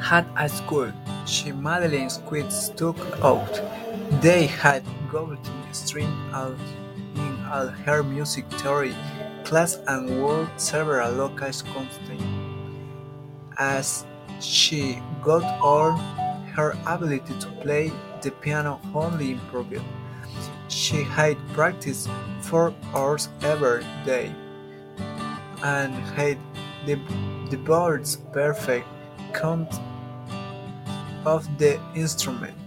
At a school, she Madeline's quiz stuck out. They had gotten string out in all her music theory class and won several local contests. As she got older, her ability to play the piano only improved. She had practiced 4 hours every day and had the, the bird's perfect count of the instrument.